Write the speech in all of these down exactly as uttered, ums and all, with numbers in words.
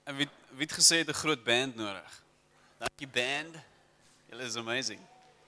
En wie, wie het gesê het 'n groot band nodig? Dankie band. Julle is amazing.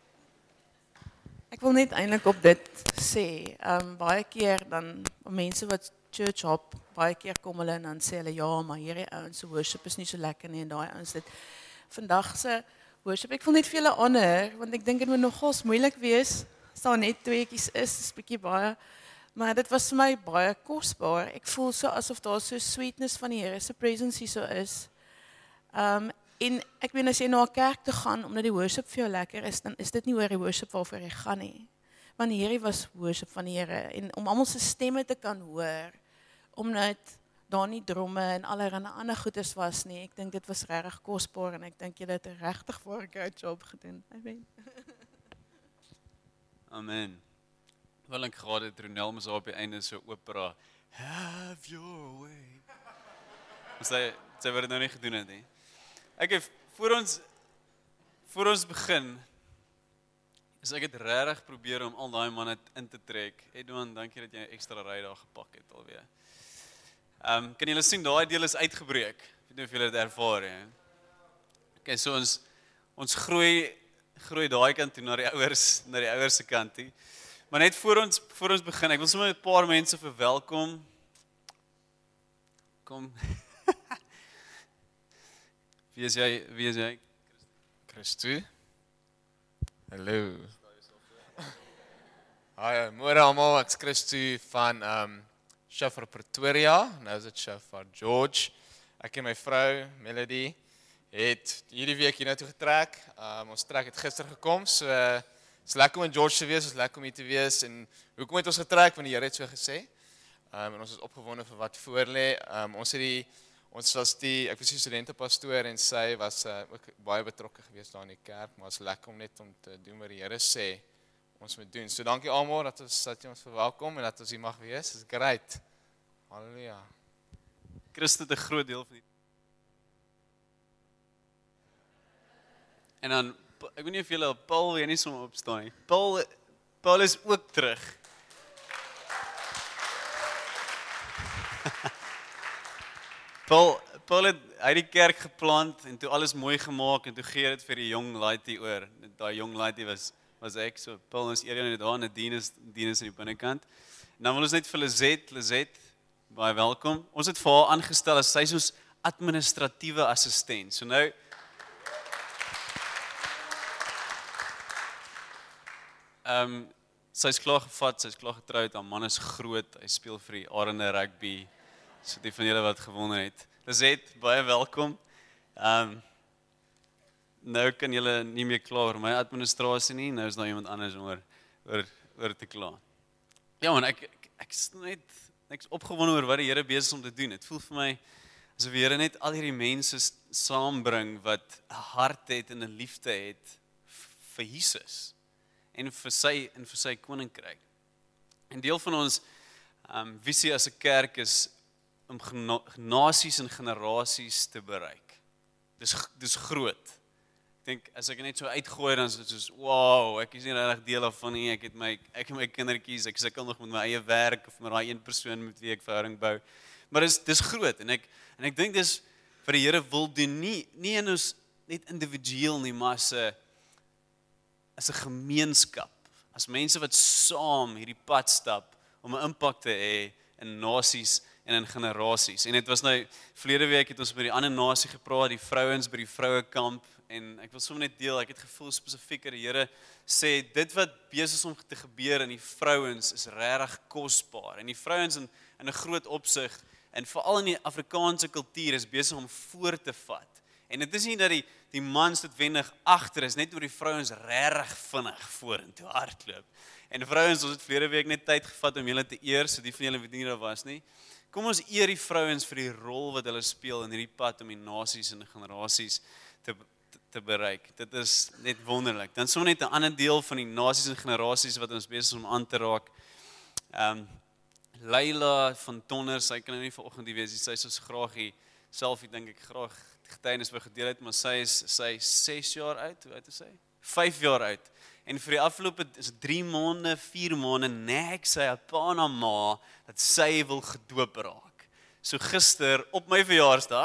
Ek wil net eintlik op dit sê, um, baie keer dan, mense wat church hop, baie keer kom hulle en dan sê hulle, ja, maar hierdie ouens se worship is nie so lekker nie, en daai ouens dit. Vandag se worship, ek wil net vir julle honor, want ek dink dit moet nogals moeilik wees, as daar net tweeetjies is, is bietjie baie, maar dit was vir my baie kosbaar. Ek voel so asof daar so sweetness van die Here se presence hier so is. Um, en ek weet as jy na 'n kerk toe gaan omdat die worship vir jou lekker is, dan is dit nie oor die worship waarvoor jy gaan nie. Want hierdie was worship van die Here en om almal se stemme te kan hoor, omdat daar nie dromme en allerlei ander goedes was nie. Ek dink dit was regtig kosbaar en ek dink julle het 'n regtig wonderlike job gedoen. Amen. Amen. Wel ek gehad het Ronel mos op die einde so opera. Have your way. Sy sy word nou nie gedoen het nie. Ek het voor ons voor ons begin is ek het regtig probeer om al daai manne in te trek. Edouan, dankie dat jy 'n ekstra ry daar gepak het alweer. Ehm um, kan julle sien daai deel is uitgebreek. Ek weet nie of julle dit ervaar nie. Okay, so ons ons groei groei daai kant toe na die ouers, na die ouers se kant toe. Maar net voor ons voor ons begin, ek wil sommer 'n paar mense verwelkom. Kom. Wie is jy? Wie is jy? Christo. Hallo. Hi, môre almal, ek's Christo van um Shofar Pretoria. Nou is dit Shofar George. Ek en my vrou Melody het hierdie week hier na toe getrek. Um ons trek het gister gekom, so uh, is lekker om in George te wees, is lekker om hier te wees en hoekom het ons getrek? Want die Here het so gesê. Um en ons is opgewonde vir wat voor lê. Um ons het die Ons was die, ek was die studentepastoor en sy was uh, ook baie betrokke geweest daar in die kerk, maar het is lekker om net om te doen wat die Here sê ons moet doen. So dankie almal dat ons dat jy ons verwelkom en dat ons hier mag wees. Dis great. Halleluja. Christus het 'n groot deel van die En dan ek weet nie of julle Paul weer nie sommer opstaan nie. Paul Paul is ook terug. Paul, Paul het uit die kerk geplant en toe alles mooi gemaak en toe gee dit vir die jong laaitie oor. Daai jong laaitie was was ek so Paul is eerder net daar in die dienes dienes aan die binnekant. En dan wil ons net vir Lizet, Lizet, baie welkom. Ons het vir haar aangestel as sy soos administratiewe assistent. So nou Ehm um, sy's klaar gevat, sy's klaar getroud, haar man is groot, hy speel vir die Arende Rugby. So die van julle wat gewonder het. Lizet, baie welkom. Ehm um, nou kan julle nie meer kla oor my administrasie nie. Nou is daar iemand anders om oor oor, oor te kla. Ja, man, ek ek ek's net ek's opgewonde oor wat die Here besig is om te doen. Dit voel vir my asof die Here net al hierdie mense saambring wat 'n hart het en 'n liefde het vir Jesus en vir sy en vir sy koninkryk. En deel van ons ehm um, visie as 'n kerk is om nasies en generasies te bereik. Dis dis groot. Ek dink as ek net so uitgooi dan is dit soos wow, ek is nie regtig deel daarvan nie. Ek het my ek en my kindertjies, ek sukkel nog met my eie werk of met daai een persoon met wie ek verhouding bou. Maar dis dis groot en ek en ek dink dis vir die Here wil doen nie nie in ons net individueel nie, maar as 'n as 'n gemeenskap. As mense wat saam hierdie pad stap om 'n impak te hê in nasies en in generasies. En dit was nou, verlede week het ons by die ander nasie gepraat, die vrouens by die vrouekamp, en ek wil sommer net deel, ek het gevoel spesifiek dat die Here sê, dit wat besig is om te gebeur in die vrouens is regtig kosbaar, en die vrouens in, in 'n groot opsig, en veral in die Afrikaanse kultuur is besig om voor te vat. En dit is nie dat die, die mans noodwendig agter is, net oor die vrouens regtig vinnig vorentoe hardloop. En vrouens, ons het verlede week net tyd gevat om julle te eer, so die van julle wat nie daar was nie. Kom ons eer die vrouens vir die rol wat hulle speel in hierdie pad om die nasies en die generasies te, te, te bereik. Dit is net wonderlik. Dan sommer net 'n ander deel van die nasies en generasies wat ons besig is om aan te raak. Ehm um, Leila van Tonner, sy kan nou nie vanoggend hier wees, sy is soos graag hier, self ek dink ek graag getuienis wou gedeel het, maar sy is sy ses jaar oud, hoe oud is sy? vyf jaar oud. En vir die afgelope is drie maande, vier maande nek sy op pa en ma dat sy wil gedoop raak. So gister op my verjaarsdag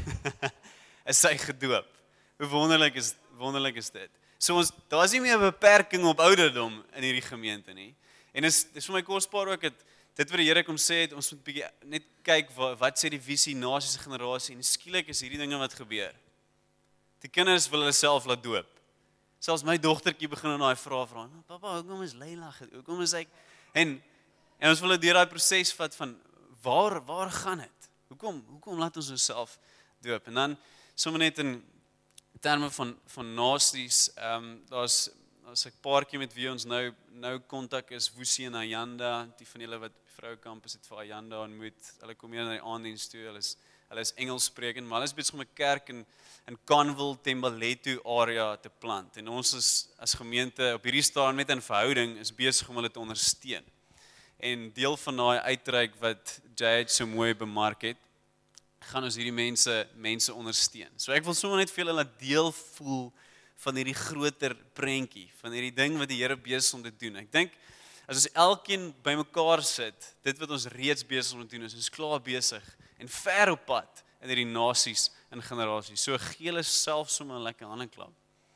is hy gedoop. Hoe wonderlik is wonderlik is dit. So ons daar's nie meer 'n beperking op ouderdom in hierdie gemeente nie. En is dis vir my kosbaar ook dit dit wat die Here kom sê het, ons moet bietjie net kyk wat, wat sê die visie nasies en generasie en skielik is hierdie dinge wat gebeur. Die kinders wil hulle self laat doop. Selfs my dogtertjie begin in daai vrae vra, nou, "Pappa, hoekom is Leila? Hoekom is hy?" En en ons wil dit deur daai proses vat van waar waar gaan dit? Hoekom hoekom laat ons onsself doop? En dan sommer net in terme van van nasies, ehm um, daar's daar's 'n paartjie met wie ons nou nou kontak is, Woesie en Ayanda, die van julle wat vrou kampus het vir Ayanda ontmoet. Hulle kom hier na die aanddiens toe. Hulle is hulle is Engels sprekend, maar hulle is besig om 'n kerk in in Conville, Tembaletu area te plant. En ons is as gemeente op hierdie stadium met 'n verhouding is besig om hulle te ondersteun. En deel van daai uitreik wat Jade so mooi bemark het, gaan ons hierdie mense mense ondersteun. So ek wil sommer net vir julle laat deel voel van hierdie groter prentjie, van hierdie ding wat die Here besig om te doen. Ek dink as ons elkeen bymekaar sit, dit wat ons reeds besig om te doen is, ons klaar besig en ver op pad in hierdie nasies en generasies. So gee hulle self sommer 'n lekker handeklap.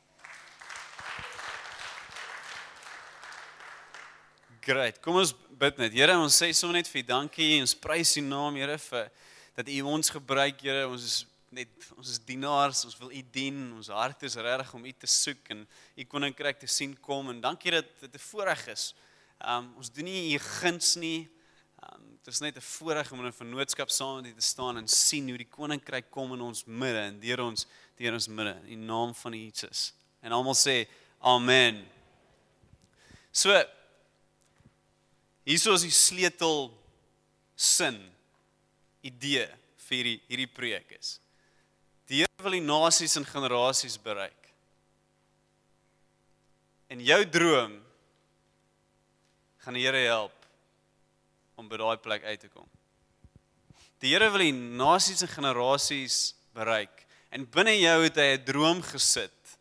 Great. Kom ons bid net. Here, ons sê sommer net vir U dankie. Ons prys U naam, Here, vir dat U ons gebruik, Here. Ons is net ons is dienaars. Ons wil U dien. Ons hart is regtig om U te soek en U koninkryk te sien kom. En dankie dat dit 'n voorreg is. Um ons doen nie U guns nie. Um dit is net 'n voorreg om in 'n vennootskap saam met U te staan en sien hoe die koninkryk kom in ons midde en deur ons deur ons midde in die naam van Jesus. En almal sê amen. So hierso is die sleutel sin, idee vir hierdie, hierdie preek is. Die Here wil die nasies en generasies bereik. En jou droom gaan die Here help om by daai plek uit te kom. Die Here wil die nasies en generasies bereik. En binne jou het hy 'n droom gesit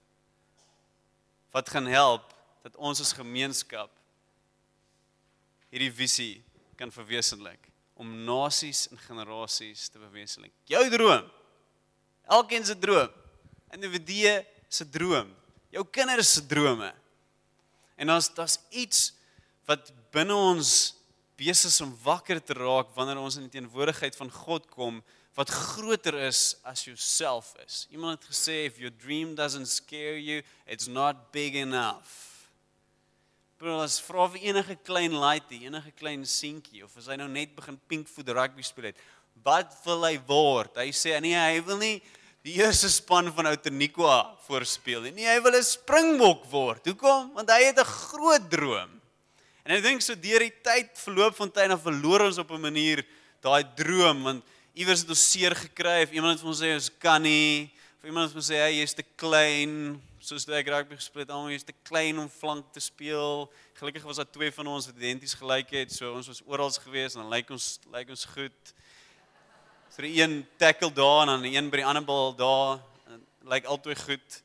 wat gaan help dat ons as gemeenskap hierdie visie kan verwesenlik, om nasies en generasies te verwesenlik. Jou droom, elkeen se droom, individue se droom, jou kinders se drome. En as daar's iets wat binne ons besig is om wakker te raak wanneer ons in die teenwoordigheid van God kom, wat groter is as jouself is. Iemand het gesê, if your dream doesn't scare you, it's not big enough. Bro, as vra vir enige klein laaitie, enige klein seentjie, of as hy nou net begin pinkvoet rugby speel het, wat wil hy word? Hy sê, nee, hy wil nie die eerste span van Outeniqua voorspeel nie. Nee, hy wil 'n springbok word. Hoekom? Want hy het 'n groot droom. En ek dink so deur die tyd verloop van tyd, dan verloor ons op 'n manier daai droom, want iewers het ons seer gekry, of iemand het vir ons sê, ons kan nie, of iemand het vir ons sê, hey, jy is te klein, soos toe ek rugby gespeel het, almal, jy is te klein om flank te speel. Gelukkig was daar twee van ons wat identies gelyk het, so ons was oral gewees, en dan lyk ons, lyk ons goed. So die een tackle daar, en dan die een by die ander bal daar, en lyk albei goed.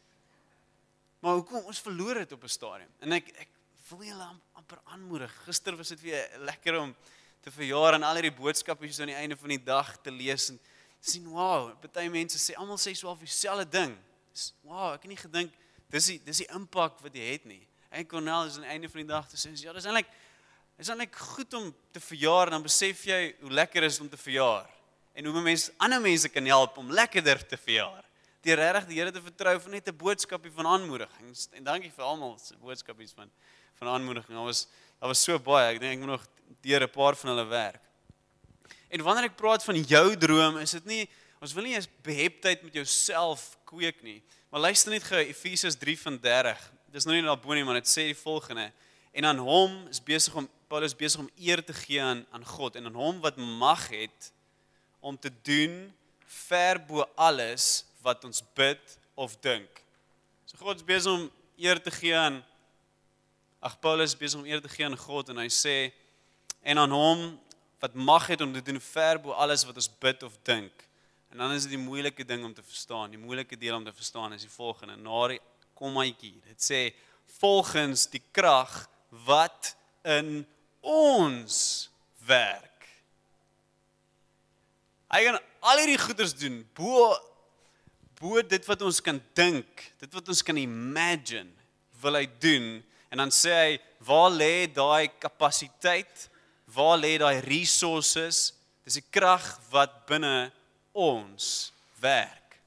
Maar hoekom? Ons verloor dit op 'n stadium, en ek, ek wil julle amper aanmoedig. Gister was dit weer lekker om te verjaar en al hierdie boodskappe so aan die einde van die dag te lees en sien, wow, party mense sê, almal sê so al dieselfde ding. Wow, ek het nie gedink, dis die, dis die impak wat jy het nie. En Cornel is aan die einde van die dag te sê, ja, dis eintlik, dis eintlik goed om te verjaar, en dan besef jy hoe lekker is om te verjaar. En hoe mense, ander mense kan help om lekkerder te verjaar. Deur regtig die Here te vertrou vir net 'n boodskapie van aanmoediging. En dankie vir almal se boodskapies van van aanmoediging. Daar was daar was so baie. Ek dink ek moet nog deur 'n paar van hulle werk. En wanneer ek praat van jou droom, is dit nie, ons wil nie eens beheptheid met jouself kweek nie. Maar luister net gou Efesiërs drie van dertig. Dis nou nie daarbo nie, maar dit sê die volgende. En aan hom is besig om Paulus besig om eer te gee aan aan God en aan hom wat mag het om te doen ver bo alles wat ons bid of dink. So God is besig om eer te gee aan Ag Paulus is besig om eer te gee aan God en hy sê en aan hom wat mag het om te doen ver bo alles wat ons bid of dink. En dan is dit die moeilike ding om te verstaan. Die moeilike deel om te verstaan is die volgende. Na die kommaatjie. Dit sê volgens die krag wat in ons werk. Hy kan al hierdie goeders doen, bo bo dit wat ons kan dink, dit wat ons kan imagine, wil hy doen. En dan sê hy, waar lê daai kapasiteit? Waar lê daai resources? Dis die krag wat binne ons werk.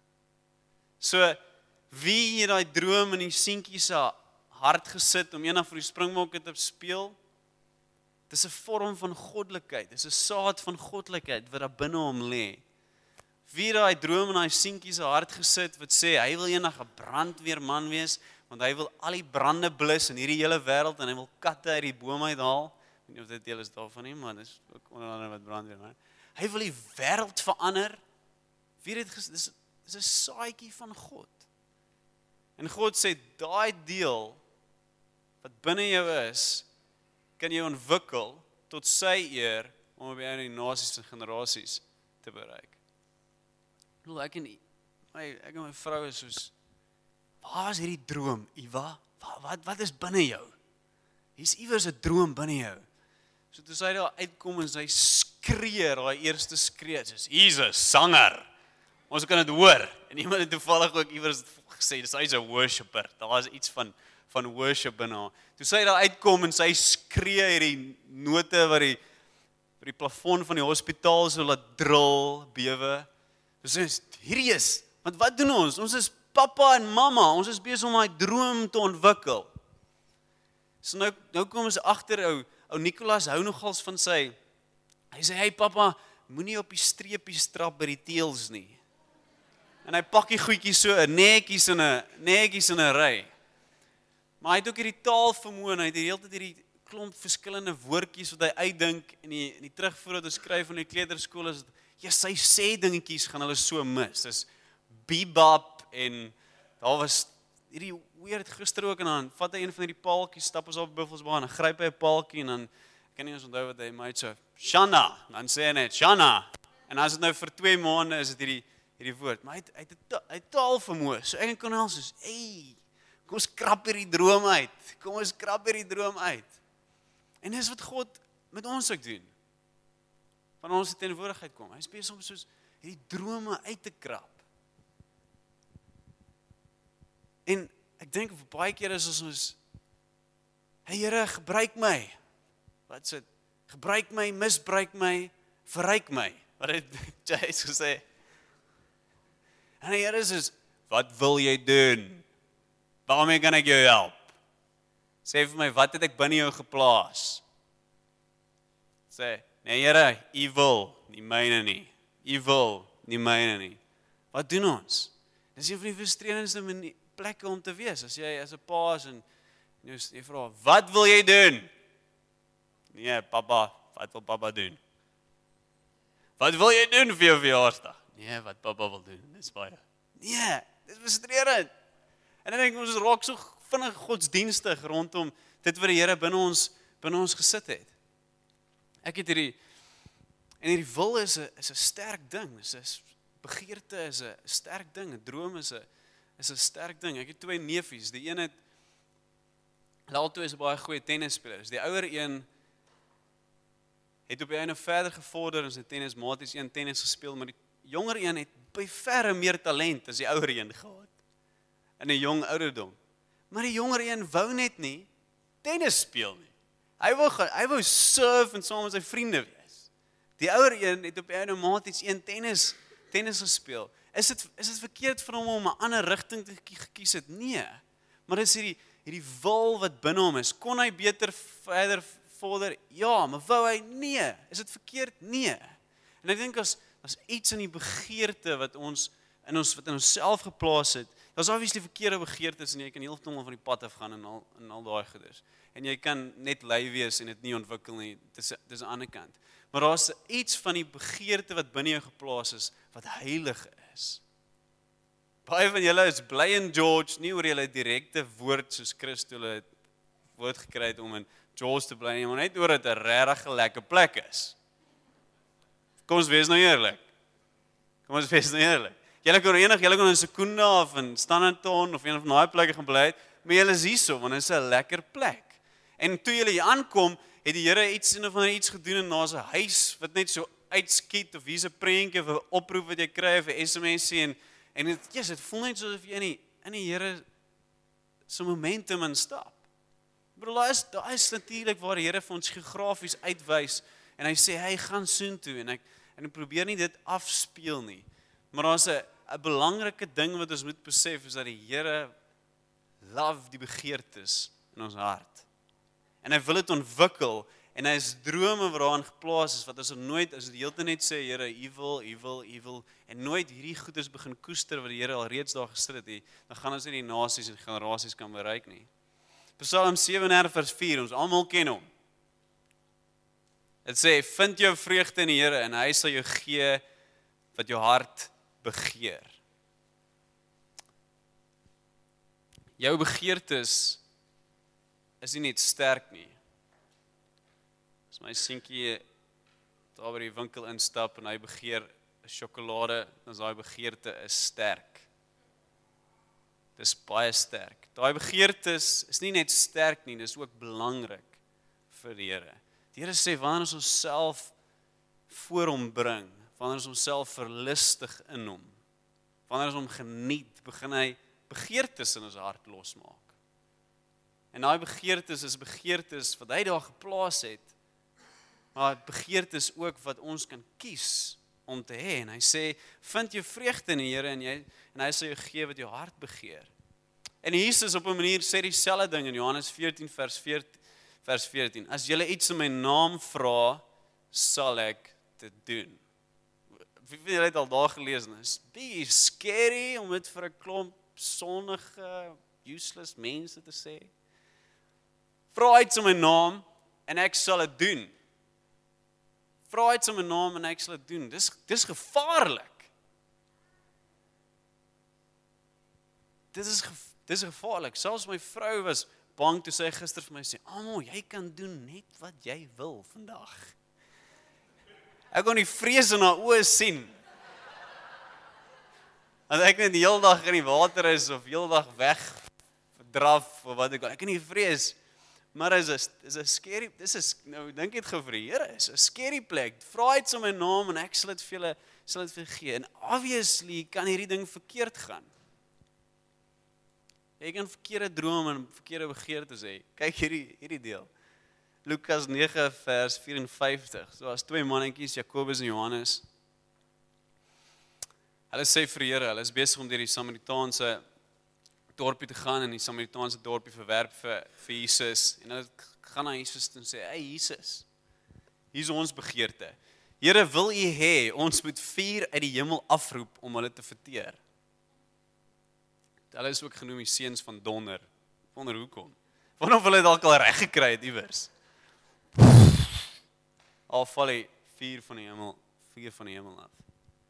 So, wie het daai droom in die seentjie se hart gesit om eendag vir die springbokke te speel? Dis 'n vorm van goddelikheid, dis 'n saad van goddelikheid wat daar binne hom lê. Wie het daai droom in daai seentjie se hart gesit wat sê hy wil eendag 'n brandweerman wees, want hy wil al die brande blus in hierdie hele wêreld en hy wil katte uit die boom uithaal. Ek weet nie of dit deel is daarvan nie, maar dis ook onder andere wat brandweerman. Hy wil die wêreld verander. Wie het dit dis dis 'n saadjie van God. En God sê daai deel wat binne jou is, kan jy ontwikkel tot sy eer om by die nasies en generasies te bereik. Ek bedoel, ek en my, ek en my vrou is soos, waar is hierdie droom, Iva? Wat, wat, wat is binne jou? Hier's iewers 'n droom binne jou. So toe sy daar uitkom en sy skree, daai eerste skree, soos, hier's 'n sanger. Ons kan dit hoor. En iemand het toevallig ook iewers gesê, dis hy's 'n worshipper. Daar is iets van van worship binne haar. Toe sy daar uitkom en sy skree hierdie note wat die by die plafon van die hospitaal so laat drill, bewe. Dis is hierdie is, want wat doen ons? Ons is pappa en mamma, ons is besig om daai droom te ontwikkel. So nou nou kom ons agter ou ou Nicolas hou nogals van sy. Hy sê, "Hey pappa, moenie op die streepies trap by die teels nie." En hy pak die goedjies so netjies in 'n netjies in 'n ry. Maar hy het ook hierdie taalvermoë en hy het die hele tyd hierdie klomp verskillende woordjies wat hy uitdink en die en die terugvoer wat hy skryf van die kleuterskool is, ja, sy sê dingetjies gaan hulle so mis. Dis bebop en daar was hierdie weird gister ook en dan vat hy een van hierdie paaltjies, stap ons op Buffelsbaan en dan gryp hy 'n paaltjie en dan ek kan nie eens onthou wat hy maar so Shanna, dan sê hy net Shanna. En as dit nou vir twee maande is dit hierdie hierdie woord, maar hy het hy het, hy het taalvermoë. So ek en Cornel soos, "Ey, kom ons krap hierdie droom uit. Kom ons krap hierdie droom uit." En dis wat God met ons ook doen. Van ons teenwoordigheid kom. Hy's besig om soos hierdie drome uit te krap. En ek dink vir baie keer is ons ons Hey Here, gebruik my. Wat sê? Gebruik my, misbruik my, verryk my. Wat het Jesus gesê? En die Here sê, "Wat wil jy doen? Waarmee kan ek jou help? Sê vir my, wat het ek binne jou geplaas?" Sê, "Nee Here, U wil, nie myne nie. U wil, nie myne nie." Wat doen ons? Dis een van die frustrerendste plekke om te wees. As jy as 'n pa is en jy, jy vra, "Wat wil jy doen?" Nee, pappa, wat wil pappa doen? "Wat wil jy doen vir jou verjaarsdag?" Nee, wat pappa wil doen, dis baie. Nee, dis frustrerend. En dan dink ek ons raak so vinnig godsdienstig rondom dit wat die Here binne ons binne ons gesit het. Ek het hierdie en hierdie wil is 'n is 'n sterk ding. Dis 'n begeerte is 'n sterk ding. 'n Droom is 'n is 'n sterk ding. Ek het twee neefies. Die een het Lalto is 'n baie goeie tennisspeler. Die ouer een het op die einde verder gevorder in sy tennis, maties een tennis gespeel, maar die jonger een het by verre meer talent as die ouer een gehad. In 'n jong ouderdom. Maar die jonger een wou net nie tennis speel nie. Hy wou hy wou surf en saam met sy vriende wees. Die ouer een het op die einde maties een tennis tennis gespeel. Is dit is dit verkeerd vir hom om 'n ander rigting te gekies het? Nee. Maar dis hierdie hierdie wil wat binne hom is. Kon hy beter verder vorder? Ja, maar wou hy? Nee. Is dit verkeerd? Nee. En ek dink as as iets in die begeerte wat ons in ons wat in onsself geplaas het, daar's obviously verkeerde begeertes en jy kan heeltemal van die pad af gaan en al en al daai goeders. En jy kan net lui wees en dit nie ontwikkel nie. Dis dis 'n ander kant. Maar daar's iets van die begeerte wat binne jou geplaas is wat heilig is. Baie van julle is bly in George, nie oor julle direkte woord soos Christus hulle woord gekry het om in George te bly nie, maar net oor dit 'n regtig lekker plek is. Kom ons wees nou eerlik. Kom ons wees nou eerlik. Julle kan enig, julle kan in Sekunda of in Standerton of een van daai plekke gaan bly, maar julle is hierso want dit is 'n lekker plek. En toe julle hier aankom, het die Here iets en of iets gedoen en daar's 'n huis wat net so uitskiet of hier's 'n prentjie of 'n oproep wat jy kry of 'n S M S en en dit ja, dit voel net soos of jy in die in die Here se momentum instap. Bro, daar is daar is natuurlik waar die Here vir ons geografies uitwys en hy sê hy gaan soontoe en ek en ek probeer nie dit afspeel nie. Maar daar's 'n 'n belangrike ding wat ons moet besef is dat die Here love die begeertes in ons hart. En hy wil dit ontwikkel en hy is drome wat daarin geplaas is wat ons nooit as dit heeltyd net sê Here, U wil, U wil, U wil en nooit hierdie goeders begin koester wat die Here al reeds daar gesit het, nie, dan gaan ons nie die nasies en generasies kan bereik nie. Psalm sewe en dertig vers vier, ons almal ken hom. Dit sê, vind jou vreugde in die Here en hy sal jou gee wat jou hart begeer. Jou begeertes is nie net sterk nie. As my seentjie daar by die winkel instap en hy begeer 'n sjokolade, dan is daai begeerte is sterk. Dis baie sterk. Daai begeertes is nie net sterk nie, dis ook belangrik vir die Here. Die Here sê wanneer ons onsself voor hom bring, wanneer ons onsself verlustig in hom, wanneer ons hom geniet, begin hy begeertes in ons hart losmaak. En daai begeertes is begeertes wat hy daar geplaas het, maar begeertes ook wat ons kan kies om te hê. En hy sê, vind jou vreugde in die Here en jy en hy sal jou gee wat jou hart begeer. En Jesus op 'n manier sê dieselfde ding in Johannes veertien vers veertien. As julle iets in my naam vra, sal ek dit doen. Wie van julle het al daar gelees? Is baie scary om dit vir 'n klomp sonnige, useless mense te sê. Vra iets in my naam en ek sal dit doen. Vra iets in my naam en ek sal dit doen. Dis dis gevaarlik. Dit is dis gevaarlik. Selfs my vrou was bang toe sy gister vir my sê, "Amo, jy kan doen net wat jy wil vandag." Ek kon die vrees in haar oë sien. Want ek net die hele dag in die water is of heel dag weg draf of wat ek ek kan nie vrees. Maar is is is 'n scary, dis is nou dink dit gou vir die Here, is 'n scary plek. Vra iets om my naam en ek sal dit vir julle sal dit vir gee. En obviously kan hierdie ding verkeerd gaan. Jy kan verkeerde drome en verkeerde begeertes hê. Kyk hierdie hierdie deel. Lukas nege vers vyf-en-vyftig. So as twee mannetjies, Jakobus en Johannes. Hulle sê vir die Here, hulle is besig om deur die Samaritaanse dorpie te gaan en die Samaritaanse dorpie verwerp vir vir Jesus. En hulle gaan na Jesus toe en sê, "Hey Jesus, hier is ons begeerte. Here, wil U hê ons moet vuur uit die hemel afroep om hulle te verteer?" Hulle is ook genoem die seuns van donder. Wonder hoekom? Wonder of hulle dalk al reg gekry het iewers. Al val die vuur van die hemel, vuur van die hemel af.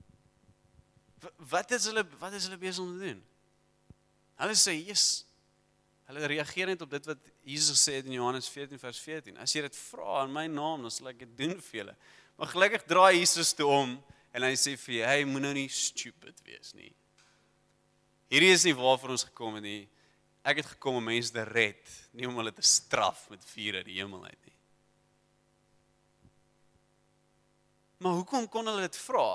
Wat is hulle wat is hulle besig om te doen? Hulle sê, "Jesus." Hulle reageer net op dit wat Jesus gesê het in Johannes veertien vers veertien. As jy dit vra in my naam, dan sal ek dit doen vir julle. Maar gelukkig draai Jesus toe om en hy sê vir jou, "Hey, moet nou nie stupid wees nie. Hierdie is nie waarvoor ons gekom het nie. Ek het gekom om mense te red, nie om hulle te straf met vuur uit die hemel uit nie." Maar hoekom kon hulle dit vra?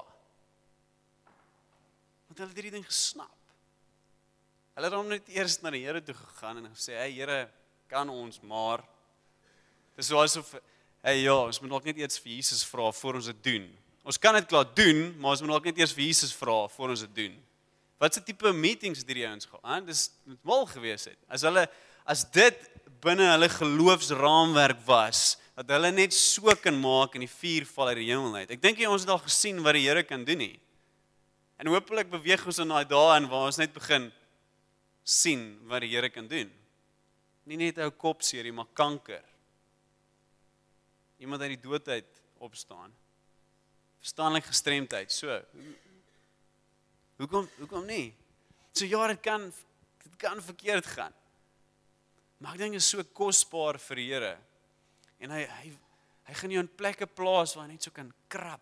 Want hulle het hierdie ding gesnap. Hulle het hom net eers na die Here toe gegaan en gesê, "Hey Here, kan ons maar." Dis so asof, "Hey ja, ons moet dalk net eers vir Jesus vra voor ons dit doen. Ons kan dit klaar doen, maar ons moet dalk net eers vir Jesus vra voor ons dit doen." Wat se tipe meetings het hierdie ouens gehad? Dis moet mal gewees het. As hulle as dit binne hulle geloofsraamwerk was, dat hulle net so kan maak en die vuur val uit die hemel uit. Ek dink jy ons het al gesien wat die Here kan doen nie. En hopelik beweeg ons in daai dae in waar ons net begin sien wat die Here kan doen. Nie net ou kopseer nie, maar kanker. Iemand uit die dood uit opstaan. Verstandelike gestremdheid. So, hoekom hoekom nie? So ja, dit kan dit kan verkeerd gaan. Maar ek dink dit is so kosbaar vir die Here. En hy hy hy gaan jou in plekke plaas waar hy net so kan krap.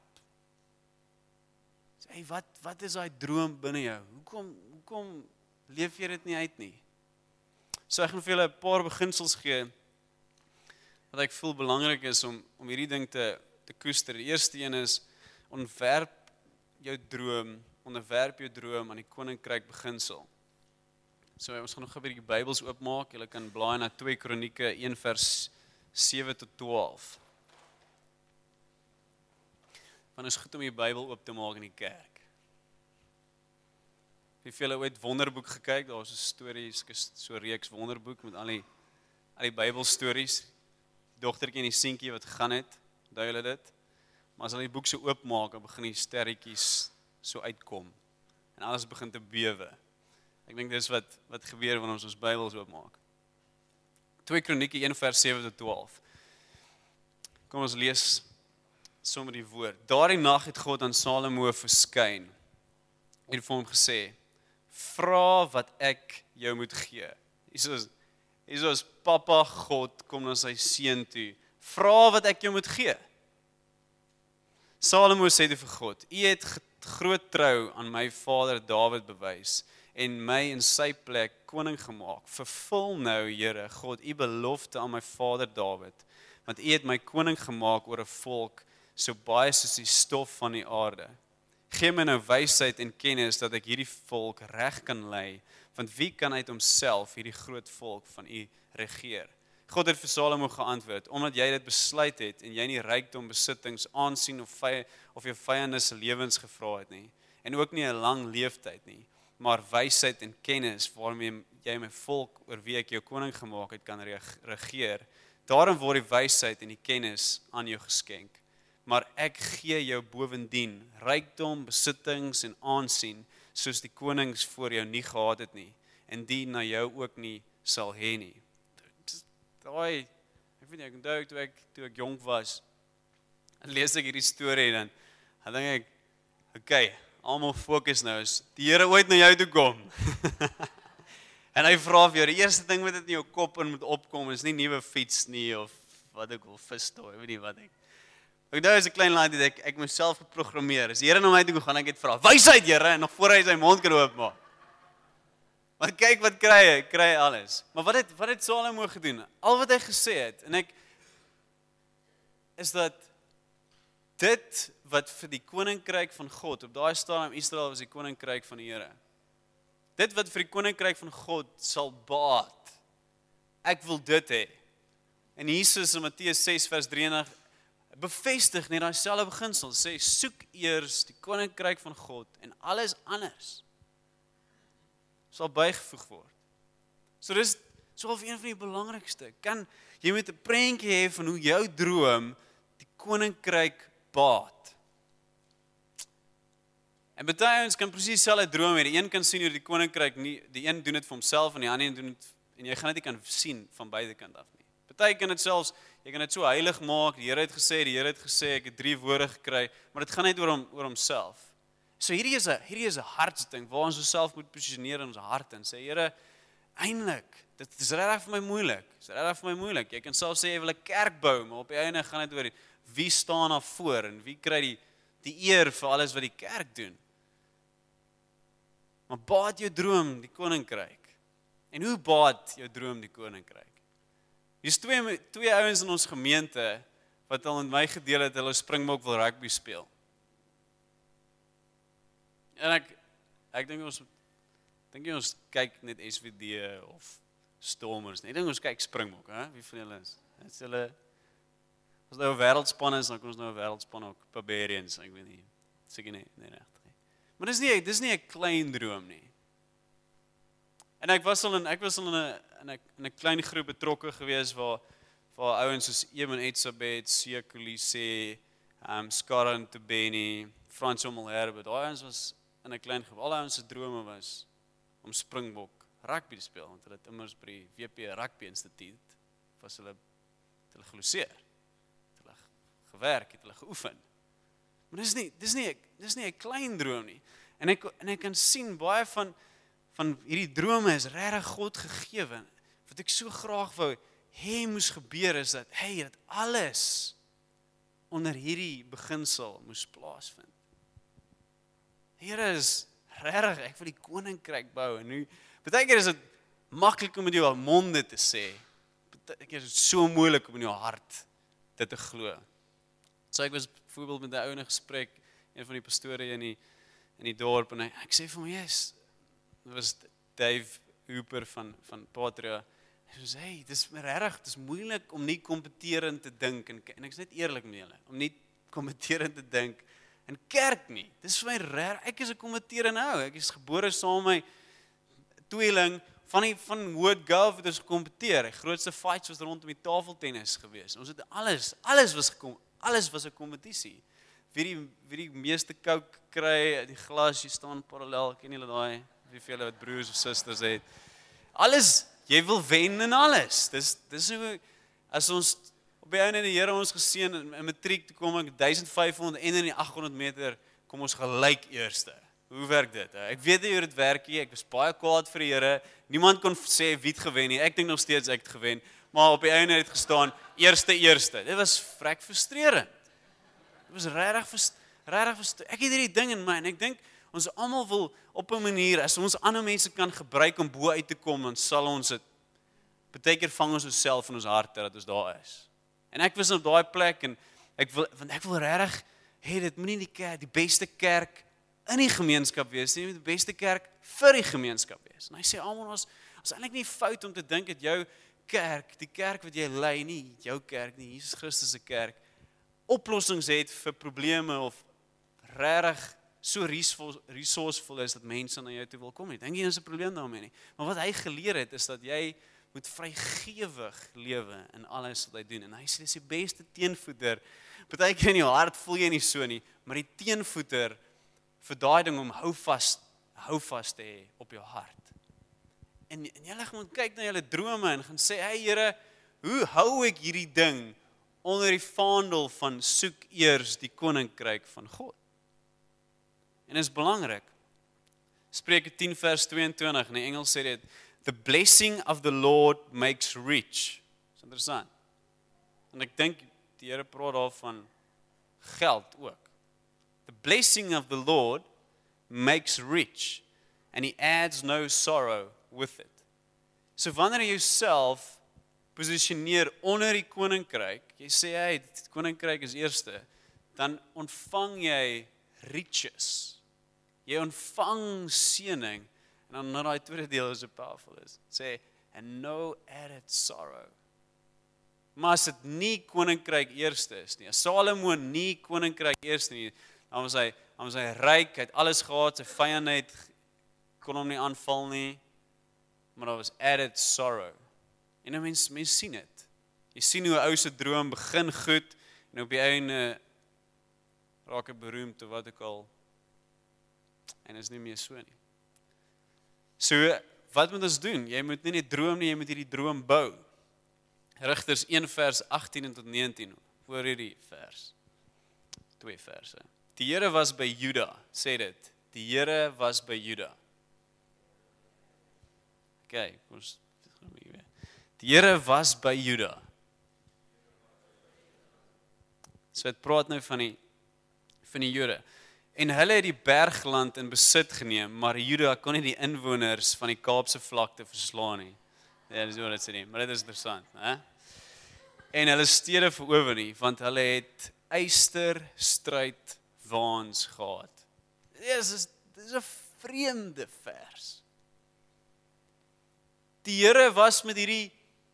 Sê, hey, wat wat is daai droom binne jou? Hoekom hoekom leef jy dit nie uit nie? So ek gaan vir julle 'n paar beginsels gee wat ek voel belangrik is om om hierdie ding te te koester. Die eerste een is ontwerp jou droom, onderwerp jou droom aan die koninkryk beginsel. So ons gaan nog 'n bietjie die Bybels oopmaak. Julle kan blaai na twee Kronieke een vers sewe tot twaalf. Want is goed om die Bybel oop te maak in die kerk. Het julle ooit Wonderboek gekyk? Daar's 'n storie, so 'n reeks Wonderboek met al die al die Bybelstories. Die dogtertjie en die seentjie wat gegaan het, onthou julle dit? Maar as hulle die boek so oopmaak, dan begin die sterretjies so uitkom en alles begin te bewe. Ek dink dis wat wat gebeur wanneer ons ons Bybels oopmaak. twee Kronieke een vers sewe tot twaalf. Kom ons lees sommer die woord. Daardie nag het God aan Salomo verskyn. Hy het vir hom gesê: "Vra wat ek jou moet gee." Jesus, Jesus Papa God kom na sy seun toe. "Vra wat ek jou moet gee." Salomo sê toe vir God: "U het groot trou aan my vader Dawid bewys en my in sy plek koning gemaak. Vervul nou, Here, God, u belofte aan my vader Dawid, want u het my koning gemaak oor 'n volk so baie soos die stof van die aarde. Gee my nou wysheid en kennis dat ek hierdie volk reg kan lei, want wie kan uit homself hierdie groot volk van u regeer?" God het vir Salomo geantwoord: "Omdat jy dit besluit het en jy nie rykdom, besittings, aansien of vy, of jou vyande se lewens gevra het nie, en ook nie 'n lang leeftyd nie, maar wysheid en kennis waarmee jy my volk oor wie ek jou koning gemaak het kan regeer, daarom word die wysheid en die kennis aan jou geskenk. Maar ek gee jou bovendien rykdom, besittings en aansien, soos die konings voor jou nie gehad het nie, en die na jou ook nie sal hê nie." Daai, ek weet nie, ek onthou toe ek toe ek jonk was, en lees ek hierdie storie dan, dan dink ek, okay, almal fokus nou, is die Here ooit na jou toe kom? En hy vra vir jou, die eerste ding wat dit in jou kop in moet opkom, is nie nuwe fiets nie, of wat ek wil visstooi, ek weet nie wat ek. Ek onthou as 'n klein laat het ek, ek myself geprogrammeer, as die Here na my toe gaan, ek het vra, wysheid Here, en nog voor hy sy mond kan oopmaak. Maar kyk wat kry hy, kry hy alles. Maar wat het, wat het Salomo gedoen? Al wat hy gesê het, en ek, is dat, dit wat vir die koninkryk van God, op daai stadium Israel was die koninkryk van die Here. Dit wat vir die koninkryk van God sal baat, ek wil dit hê. En Jesus in Matteus ses vers drieëntig bevestig net daai selfde beginsel, sê soek eers die koninkryk van God en alles anders sal bygevoeg word. So dis so een van die belangrikste. Kan jy met 'n prentjie hê van hoe jou droom die koninkryk baat. En baie ouens kan presies dieselfde droom hê. Die een kan sien hoe die koninkryk nie, die een doen dit vir homself en die ander een doen dit en jy gaan dit nie kan sien van beide kante af nie. Party kan dit selfs, jy kan dit so heilig maak. Die Here het gesê, die Here het gesê, ek het drie woorde gekry, maar dit gaan net oor hom oor homself. So hierdie is 'n hierdie is 'n hartsding waar ons osself moet posisioneer in ons hart en sê, Here, eintlik, dit is regtig vir my moeilik. Dit is regtig vir my moeilik. Jy kan self sê jy wil 'n kerk bou, maar op die einde gaan dit oor wie staan daar voor en wie kry die die eer vir alles wat die kerk doen. Maar baat jou droom die koninkryk. En hoe baat jou droom die koninkryk? Hier's twee twee ouens in ons gemeente wat al met my gedeel het hulle Springbok wil rugby speel. En ek ek dink ons dink jy ons kyk net S V D of Stormers nie. Ek dink ons kyk Springbok, hè? Wie van julle is? Is hulle as nou 'n wêreldspan is, dan kan ons nou 'n wêreldspan ook Barbarians, ek weet nie. Seker nie, nee regtig nie. Maar dis nie dis nie 'n klein droom nie. En ek was al in ek was al in 'n in 'n in 'n klein groep betrokke gewees waar waar ouens soos Eamon Etzabeth, Sekulise, um Skaran Tobeni, Frans Omelherbe, daai ouens was in 'n klein groep. Al ouens se drome was om Springbok rugby te speel, want hulle het immers by die W P Rugby Instituut was hulle hulle geloseer. Het hulle gewerk, het hulle geoefen. Maar dis nie dis nie dis nie 'n klein droom nie. En ek en ek kan sien baie van van hierdie drome is regtig God gegee. Wat ek so graag wou hê moes gebeur is dat hey, dat alles onder hierdie beginsel moes plaasvind. Here is regtig, ek wil die koninkryk bou en nu baie keer is dit maklik om met jou monde te sê. Baie keer is dit so moeilik om in jou hart dit te glo. So ek was byvoorbeeld met 'n ou in 'n gesprek een van die pastore in die in die dorp en hy, ek sê vir hom, yes, dit was Dave Hooper van van Patria. Hy sê, hey, dis regtig, dis moeilik om nie kompeterend te dink en en ek's net eerlik met julle, om nie kompeterend te dink in kerk nie. Dis vir my reg, ek is 'n kompeterende ou. Ek is gebore saam met my tweeling van die van Wood Gov het ons gekompeteer. Die grootste fights was rondom die tafeltennis geweest. Ons het alles, alles was gekom, alles was 'n kompetisie. Wie die wie die meeste coke kry, die glas jy staan parallel, ken julle daai, wie vir julle wat broers of susters het. Alles, jy wil wen in alles. Dis dis hoe as ons op die einde die Here ons geseën in, in matriek toe kom ek duisend vyf honderd en in die agt honderd meter kom ons gelyk eerste. Hoe werk dit? Ek weet nie hoe dit werk nie. Ek was baie kwaad vir die Here. Niemand kon sê wie het gewen nie. Ek dink nog steeds ek het gewen, maar op die einde het gestaan eerste eerste. Dit was vrek frustrerend. Dit was regtig regtig frustrerend. Ek het hierdie ding in my en ek dink ons almal wil op 'n manier as ons ander mense kan gebruik om bo uit te kom, dan sal ons dit baie keer vang ons osself in ons harte dat ons daar is. En ek was op daai plek en ek wil want ek wil regtig hê dit moenie die kerk, die beste kerk in die gemeenskap wees nie, die beste kerk vir die gemeenskap wees. En hy sê almal ons is eintlik nie fout om te dink dat jou kerk, die kerk wat jy lei, nie jou kerk nie, Jesus Christus se kerk, oplossings het vir probleme of regtig so resourceful is dat mense na jou toe wil kom nie. Dink jy is 'n probleem daarmee nie. Maar wat hy geleer het is dat jy moet vrygewig lewe in alles wat hy doen. En hy sê dis die beste teenvoeter. Partykeer in jou hart voel jy nie so nie, maar die teenvoeter vir daai ding om hou vas, hou vas te hê op jou hart. En, en jy moet kyk na julle drome en gaan sê, hey Here, hoe hou ek hierdie ding onder die vaandel van soek eers die koninkryk van God? En dit is belangrik. Spreuke tien vers twee en twintig, in die Engels sê dit, the blessing of the Lord makes rich. Dit is interessant. En ek dink die Here praat daar van geld ook. The blessing of the Lord makes rich, and he adds no sorrow with it. So wanneer jy jouself posisioneer onder die koninkryk, jy sê, hey, die koninkryk is eerste, dan ontvang jy riches. Jy ontvang seëning, en dan nou daai tweede deel is so powerful is. Sê, and no added sorrow. Maar as dit nie koninkryk eerste is nie, as Salomo nie koninkryk eerste nie, dan was hy, dan was hy ryk, hy het alles gehad, sy vyand het kon hom nie aanval nie, maar daar was added sorrow. En mens, mens sien dit. Jy sien hoe 'n ou se droom begin goed, en op die einde raak hy beroemd of wat ook al, en is nie meer so nie. So, wat moet ons doen? Jy moet nie net droom nie, jy moet hierdie droom bou. Rigters een vers agttien tot negentien, voor hierdie vers. Twee verse. Die Here was by Juda, sê dit. Die Here was by Juda. Okay, ons Die Here was by Juda. So dit praat nou van die van die Jode. En hulle het die bergland in besit geneem, maar Juda kon nie die inwoners van die Kaapse vlakte verslaan nie. Ja, dis wat dit sê nie, maar dit is interessant, hè? En hulle stede verower nie, want hulle het yster stryd waans gehad. Dis dis 'n vreemde vers. Die Here was met hierdie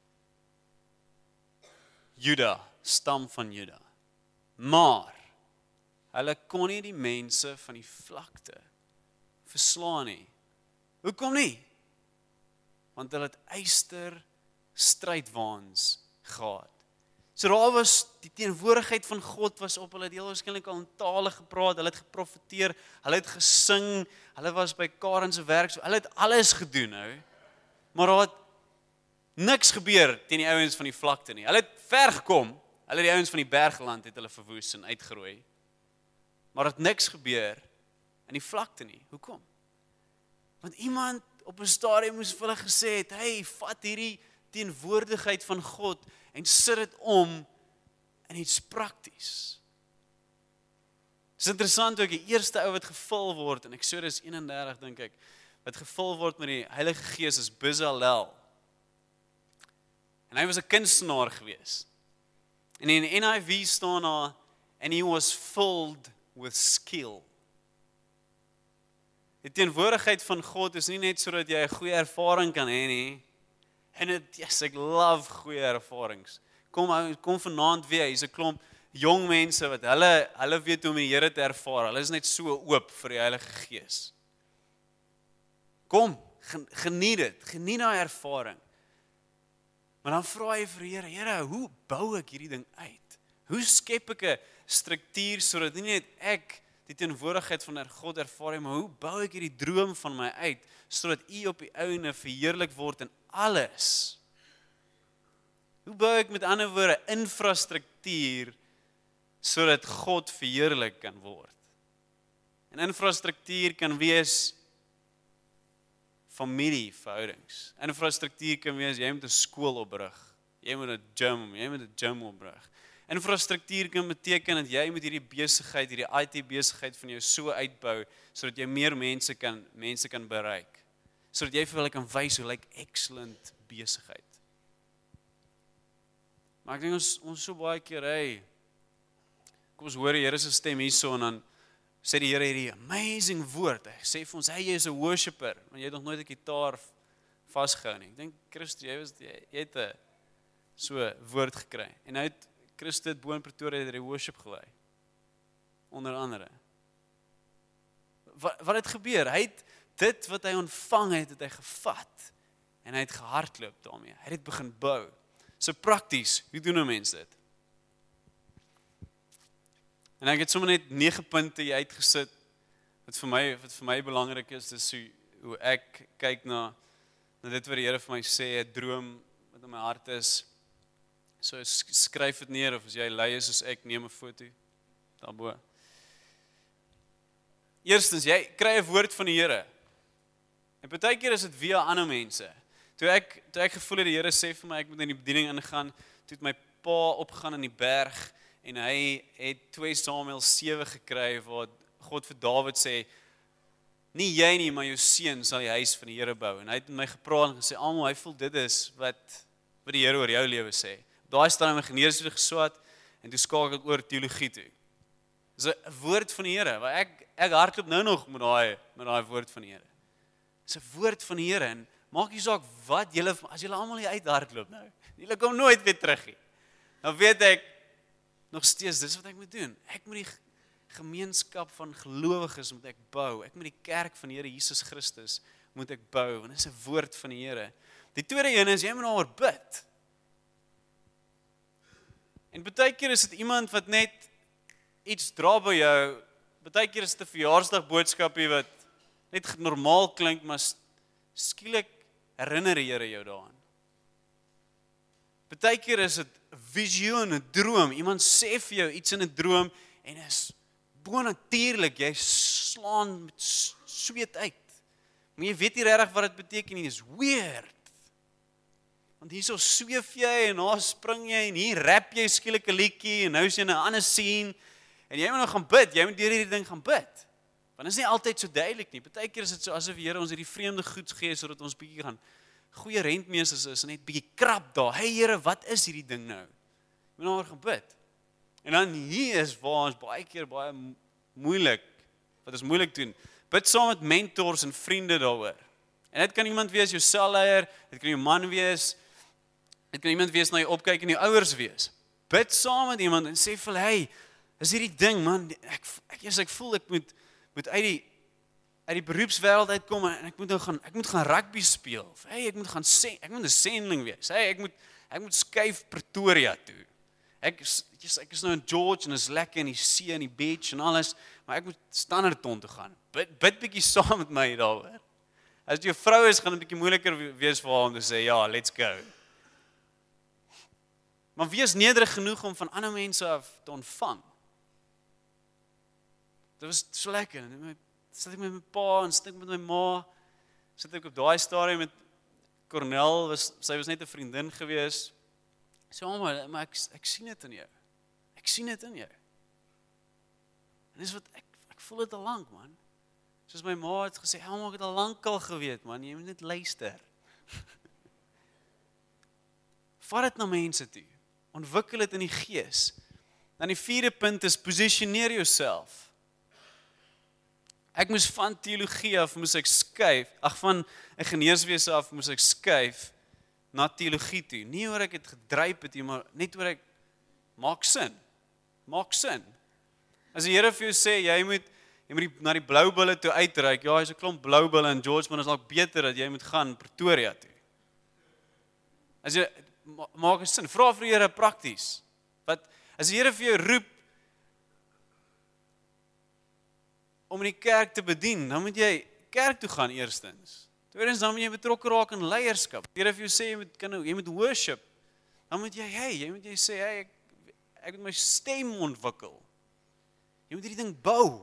Juda, stam van Juda. Maar hulle kon nie die mense van die vlakte verslaan nie. Hoekom nie? Want hulle het yster strydwaans gehad. So daar was die teenwoordigheid van God was op hulle, die heel waarskynlik al in tale gepraat, hulle het geprofeteer, hulle het gesing, hulle was by Karen se werk, so hulle het alles gedoen nou. Maar daar het niks gebeur teen die ouens van die vlakte nie. Hulle het ver gekom, hulle die ouens van die bergland het hulle verwoes en uitgerooi. Maar het niks gebeur in die vlakte nie. Hoekom? Want iemand op 'n stadium moes vir hulle gesê het, hey, vat hierdie teenwoordigheid van God en sit dit om in iets prakties. Dit is interessant ook, die eerste ou wat gevul word, in Eksodus eenendertig dink ek, wat gevul word met die Heilige Gees is Bezalel. En hy was 'n kunstenaar gewees. En in N I V staan daar, and he was filled with skill. Die teenwoordigheid van God is nie net sodat jy 'n goeie ervaring kan hê nie. En dit, yes, ek love goeie ervarings. Kom kom vanaand weer, hier's 'n klomp jong mense wat hulle hulle weet hoe om die Here te ervaar. Hulle is net so oop vir die Heilige Gees. Kom, geniet dit, geniet daai ervaring. Maar dan vra jy vir die Here, Here, hoe bou ek hierdie ding uit? Hoe skep ek 'n struktuur sodat nie net ek die teenwoordigheid van God ervaar nie, maar hoe bou ek hierdie droom van my uit sodat U op die einde verheerlik word in alles? Hoe bou ek met ander woorde infrastruktuur sodat God verheerlik kan word? En infrastruktuur kan wees familieverhoudings. Infrastruktuur kan wees jy moet 'n skool oprig, jy moet 'n gym, jy moet 'n gym oprig. Infrastruktuur kan beteken dat jy moet hierdie besigheid, hierdie I T besigheid van jou so uitbou sodat jy meer mense kan mense kan bereik. Sodat jy vir hulle kan wys hoe lyk excellent besigheid. Maar ek dink ons ons so baie keer, hey, kom ons hoor die Here se stem hierso en dan sê die Here hierdie amazing woord. Hy sê vir ons, hey, jy is 'n worshipper, maar jy het nog nooit 'n gitaar vasgehou nie. Ek dink Christus, jy was jy, jy het 'n so woord gekry. En hy het Christus bo in Pretoria het hy worship gelei. Onder andere. Wat wat het gebeur? Hy het dit wat hy ontvang het, het hy gevat en hy het gehardloop daarmee. Hy het dit begin bou. So prakties, hoe doen 'n mens dit? En ek het sommer net nege punte hier uitgesit wat vir my wat vir my belangrik is, dis hoe, hoe ek kyk na na dit wat die Here vir my sê, 'n droom wat in my hart is. So skryf dit neer of as jy lui is soos ek, neem 'n foto daarbo. Eerstens, jy kry 'n woord van die Here. En baie keer is dit via ander mense. Toe ek toe ek gevoel het die Here sê vir my ek moet in die bediening ingaan, toe het my pa opgaan in die berg en hy het twee Samuel sewe gekry waar God vir Dawid sê, nie jy nie, maar jou seun sal die huis van die Here bou. En hy het met my gepraat en gesê, almal, hy voel dit is wat wat die Here oor jou lewe sê. Daai staan in geneeskunde geswat en toe skakel ek oor teologie toe. Dis 'n woord van die Here, waar ek ek hardloop nou nog met daai met daai woord van die Here. Dis 'n woord van die Here en maak nie saak wat julle as julle almal hier uit hardloop nou. Julle kom nooit weer terug nie. Dan weet ek nog steeds dis wat ek moet doen. Ek moet die gemeenskap van gelowiges moet ek bou. Ek moet die kerk van die Here Jesus Christus moet ek bou want dit is 'n woord van die Here. Die tweede een is jy moet daaroor bid. En baie keer is dit iemand wat net iets dra by jou. Baie keer is dit 'n verjaarsdag boodskapie wat net normaal klink, maar skielik herinner die Here jou daaraan. Baie keer is dit 'n visioen, 'n droom. Iemand sê vir jou iets in 'n droom en is bonatuurlik, jy slaan met sweet uit. Maar jy weet nie regtig wat dit beteken nie, dis weird. Want hierso sweef jy en daar spring jy en hier rap jy skielik 'n liedjie en nou is jy in 'n ander scene en jy moet nou gaan bid, jy moet deur hierdie ding gaan bid. Want dit is nie altyd so duidelik nie. Party keer is dit so asof die Here ons hierdie vreemde goed gee sodat ons bietjie gaan goeie rentmeesters is en net bietjie krap daar. Hey Here, wat is hierdie ding nou? Jy moet nou gaan bid. En dan hier is waar ons baie keer baie moeilik, wat is moeilik doen. Bid saam met mentors en vriende daaroor. En dit kan iemand wees, jou selleier, dit kan jou man wees, dit kan iemand wees na jou opkyk en jou ouers wees. Bid saam met iemand en sê vir hulle, hey, is hierdie ding man, ek ek eers ek voel ek moet moet uit die uit die beroepswêreld uitkom en ek moet nou gaan ek moet gaan rugby speel. Of, hey, ek moet gaan sê, ek moet 'n sending wees. Hey, ek moet ek moet skuif Pretoria toe. Ek is ek is nou in George en is lekker in die see en die beach en alles, maar ek moet Standerton toe gaan. Bid bid bietjie saam met my daaroor. As jou vrou is, gaan dit 'n bietjie moeiliker wees vir haar om te sê, ja, let's go. Maar wees nederig genoeg om van ander mense af te ontvang. Dit was so lekker. Sit ek met my pa en sit ek met my ma. Sit ek op daai stadium met Cornel, was, sy was net 'n vriendin gewees. Sê so, maar, maar ek, ek sien dit in jou. Ek sien dit in jou. En dis wat ek ek voel dit al lank, man. Soos my ma het gesê, "Hom ek het al lank al geweet, man, jy moet net luister." Vat dit na mense toe. Ontwikkel dit in die gees. Dan die vierde punt is positioneer jouself. Ek moes van teologie af moes ek skuif, ag van ingenieurswese af moes ek skuif na teologie toe. Nie oor ek het gedryp het nie, maar net oor ek maak sin. Maak sin. As die Here vir jou sê jy moet jy moet die, na die blou bulle toe uitreik. Ja, hy's 'n klomp blou bulle in George, maar is dalk beter dat jy moet gaan Pretoria toe. As jy maak sin, vra vir die Here prakties. Wat as die Here vir jou roep om in die kerk te bedien, dan moet jy kerk toe gaan eerstens. Tweedens dan moet jy betrokke raak in leierskap. Die Here vir jou sê jy moet kan jy moet worship. Dan moet jy hey, jy moet jy sê hey, ek ek moet my stem ontwikkel. Jy moet hierdie ding bou.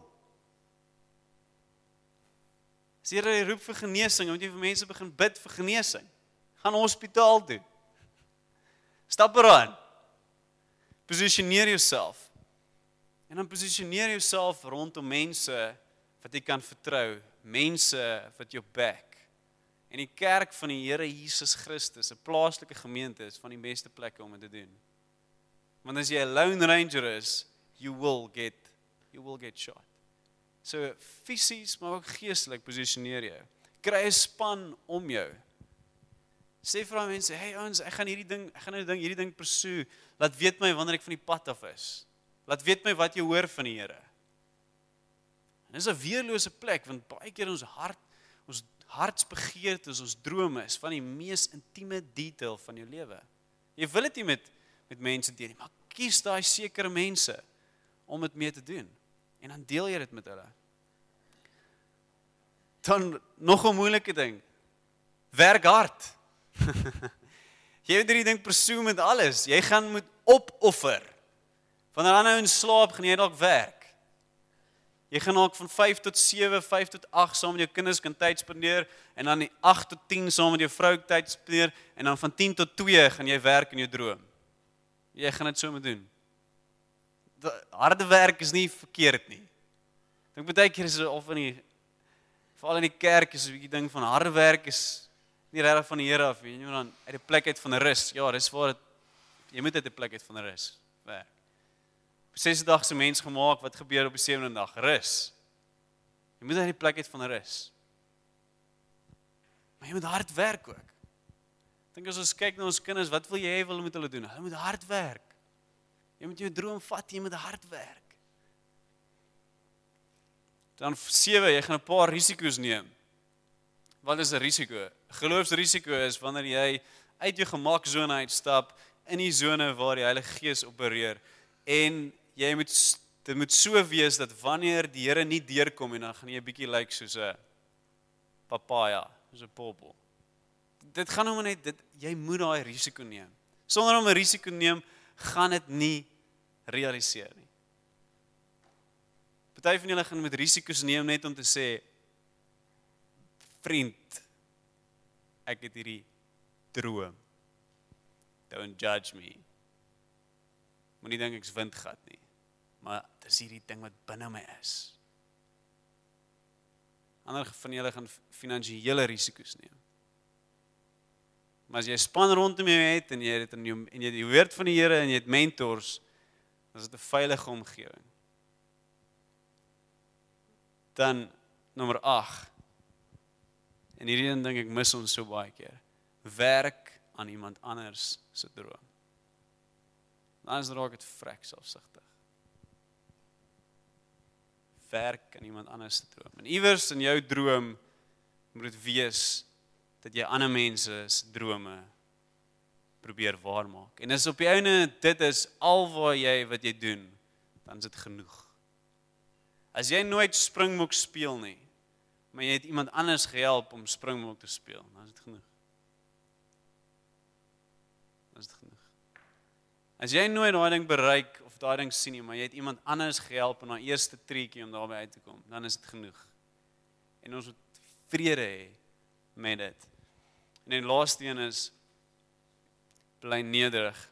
As jy roep vir genesing, moet jy vir mense begin bid vir genesing. Gaan hospitaal toe. Stap eraan. Positioneer jouself. En dan positioneer jouself rondom mense wat jy kan vertrou, mense wat jou back. En die kerk van die Here Jesus Christus, 'n plaaslike gemeente, is van die beste plekke om dit te doen. Want as jy 'n lone ranger is, you will get you will get shot. So fisies, maar ook geestelik positioneer jy. Kry 'n span om jou. Sê vir daai mense, hey ouens, ek gaan hierdie ding, ek gaan nou ding hierdie ding pursue. Laat weet my wanneer ek van die pad af is. Laat weet my wat jy hoor van die Here. Dit is 'n weerlose plek want baie keer ons hart, ons hartsbegeertes, ons drome is van die mees intieme detail van jou lewe. Jy wil dit nie met met mense deel nie, maar kies daai sekere mense om dit mee te doen en dan deel jy dit met hulle. Dan nog 'n moeilike ding. Werk hard. Jy moet hierdie ding pursue met alles. Jy gaan moet opoffer. Wanneer ander ouens slaap, gaan jy dalk werk. Jy gaan dalk van vyf tot sewe, vyf tot agt saam met jou kinders kan tyd spandeer en dan die agt tot tien saam met jou vrou tyd spandeer en dan van tien tot twee gaan jy werk in jou droom. Jy gaan dit so moet doen. De, harde werk is nie verkeerd nie. Ek dink baie keer is dit of in die veral in die kerk is 'n bietjie ding van harde werk is nie regtig van die Here af nie. Jy moet dan uit 'n plek uit van rus. Ja, dis waar dit jy moet uit 'n plek uit van rus werk. Op ses dae se mens gemaak, wat gebeur op die sewende dag? Rus. Jy moet uit die plek uit van rus. Maar jy moet hard werk ook. Ek dink as ons kyk na ons kinders, wat wil jy hê wil met hulle doen? Hulle moet hard werk. Jy moet jou droom vat, jy moet hard werk. Dan sewe, jy gaan 'n paar risiko's neem. Wat is 'n risiko? Geloofsrisiko is wanneer jy uit jou gemaksone uitstap in die sone waar die Heilige Gees opereer en jy moet dit moet so wees dat wanneer die Here nie deurkom en dan gaan jy 'n bietjie lyk soos 'n papaya, soos 'n poppel. Dit gaan hom net dit jy moet daai risiko neem. Sonder om 'n risiko neem, gaan dit nie realiseer nie. Party van julle gaan met risiko's neem net om te sê vriend, ek het hierdie droom. Don't judge me. Moenie dink ek's windgat nie. Maar dis hierdie ding wat binne my is. Ander van julle gaan finansiële risiko's neem. Maar as jy 'n span rondom jou het en jy het in jou en jy die woord van die Here en jy het mentors, dan is dit 'n veilige omgewing. Dan nommer agt. En hierdie een ding ek mis ons so baie keer. Werk aan iemand anders se droom. Dan is raak dit vrek selfsugtig. Werk aan iemand anders se droom. En iewers in jou droom moet dit wees dat jy ander mense se drome probeer waarmaak. En as op die einde dit is al wat jy wat jy doen, dan is dit genoeg. As jy nooit springbok speel nie, maar jy het iemand anders gehelp om springbok te speel, dan is dit genoeg. Dan is dit genoeg. As jy nooit daai ding bereik of daai ding sien nie, maar jy het iemand anders gehelp in daai eerste treetjie om daarby uit te kom, dan is dit genoeg. En ons moet vrede hê met dit. En die laaste een is bly nederig.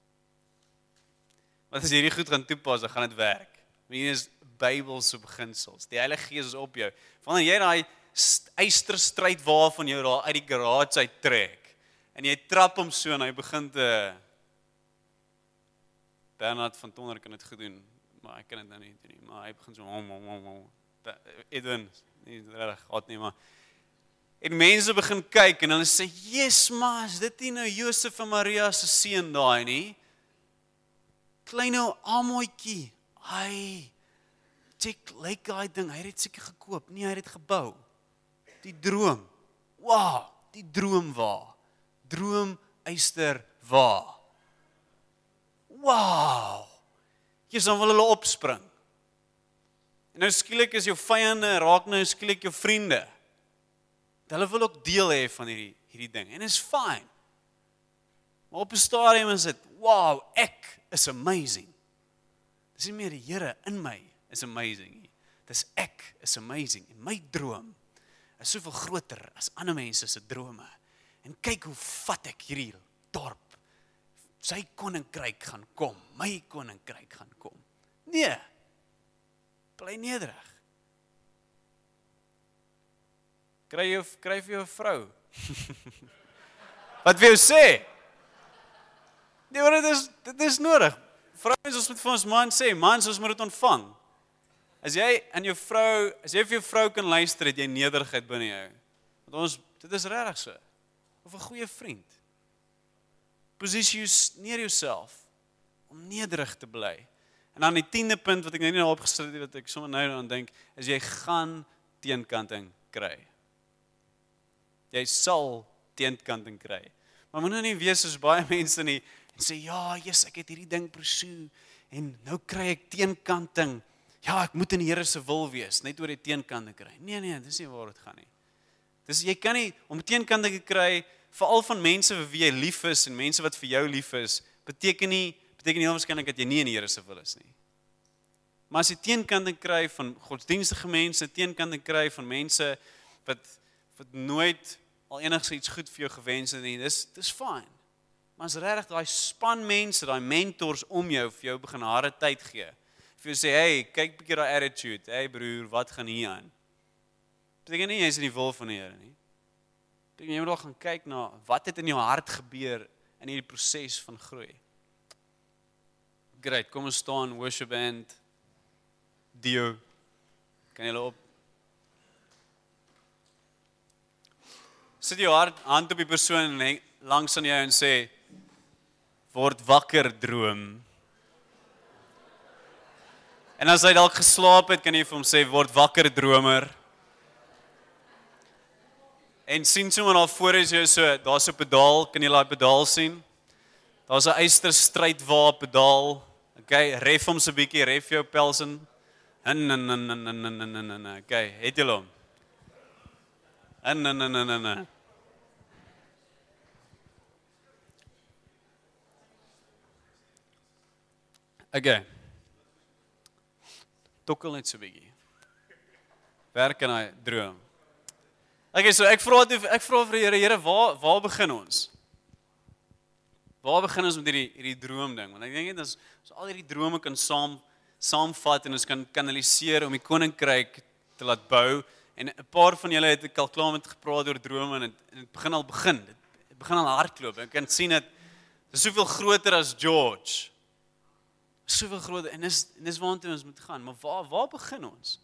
Want as jy hierdie goed gaan toepas, dan gaan dit werk. Hier is Bybelse beginsels. Die Heilige Gees is op jou. Wanneer jy daai eysterstryd waarvan jou daar uit die garage uit trek en jy trap hom so en hy begin te Bernard van Tonder kan dit gedoen, maar ek kan dit nou nie doen nie. Maar hy begin so hom hom hom. Edwin, nie reg gehad nie, maar en mense begin kyk en hulle sê, "Yes, maar is dit nie nou Josef en Maria se seun daai nie? Klein ou amoetjie. Ai. Check, lyk daai ding, hy het dit seker gekoop. Nee, hy het dit gebou. Die droom. Wow, die droom waar. Droom eyster waar. Wow. Jy dan wil hulle opspring. En nou skielik is jou vyande raak nou skielik jou vriende. Hulle wil ook deel hê van hierdie hierdie ding en is fine. Maar op 'n stadium is dit, wow, ek is amazing. Dis nie meer die Here in my is amazing nie. Dis ek is amazing en my droom is soveel groter as ander mense se drome. En kyk hoe vat ek hierdie dorp. Sy koninkryk gaan kom, my koninkryk gaan kom. Nee. Bly nederig. Kry jy kry vir jou 'n vrou. Wat wil jy sê? Nee, maar dit is dit is nodig. Vrouens, ons moet vir ons man sê, mans, ons moet dit ontvang. As jy aan jou vrou, as jy vir jou vrou kan luister, het jy nederigheid binne jou. Want ons, dit is regtig so. Of 'n goeie vriend. Posisie neer jouself om nederig te bly. En dan die tiende punt wat ek nou nie nou opgesit het, wat ek sommer nou aan dink, is jy gaan teenkanting kry. Jy sal teenkanting kry. Maar moet nou nie wees soos baie mense nie en sê ja, yes, ek het hierdie ding pursuit en nou kry ek teenkanting. Ja, ek moet in die Here se wil wees, net oor die teenkanting kry. Nee nee, dis nie waar dit gaan nie. Dis jy kan nie om teenkanting te kry veral van mense vir wie jy lief is en mense wat vir jou lief is, beteken nie beteken nie heel waarskynlik dat jy nie in die Here se wil is nie. Maar as jy teenkanting kry van godsdienstige mense, teenkanting kry van mense wat wat nooit al enigiets goed vir jou gewens het nie, dis dis fyn. Maar as regtig daai span mense, daai mentors om jou vir jou begin harde tyd gee. Vir jou sê, "Hey, kyk bietjie daai attitude. Hey broer, wat gaan hier aan?" Beteken nie jy is in die wil van die Here nie. Beteken jy moet nog gaan kyk na wat het in jou hart gebeur in hierdie proses van groei. Great, kom ons staan, worship band, Dio, kan julle op? Sit jou hart, hand op die persoon langs aan jou en sê, word wakker droom. En as hy dalk geslaap het, kan jy vir hom sê, word wakker dromer. En sien sommer daar voor is jou so, daar's 'n pedaal, kan jy daai pedaal sien? Daar's 'n eysterstrydwa pedaal. Okay, ref hom so 'n bietjie, ref jou pels in. En en en en en en en. Okay, het jy hom? En en en en en. Okay. Tokkel net so 'n bietjie. Werk aan hy droom. Okay, so ek vra ek vra vir die Here, Here, waar waar begin ons? Waar begin ons met hierdie hierdie droom ding? Want ek dink net as ons al hierdie drome kan saam saamvat en ons kan kanaliseer om die koninkryk te laat bou en 'n paar van julle het ek al klaar met gepraat oor drome en dit, en dit begin al begin. Dit begin al hardloop. Ek kan sien dit is soveel groter as George. Soveel groter en dis en dis waartoe ons moet gaan, maar waar waar begin ons?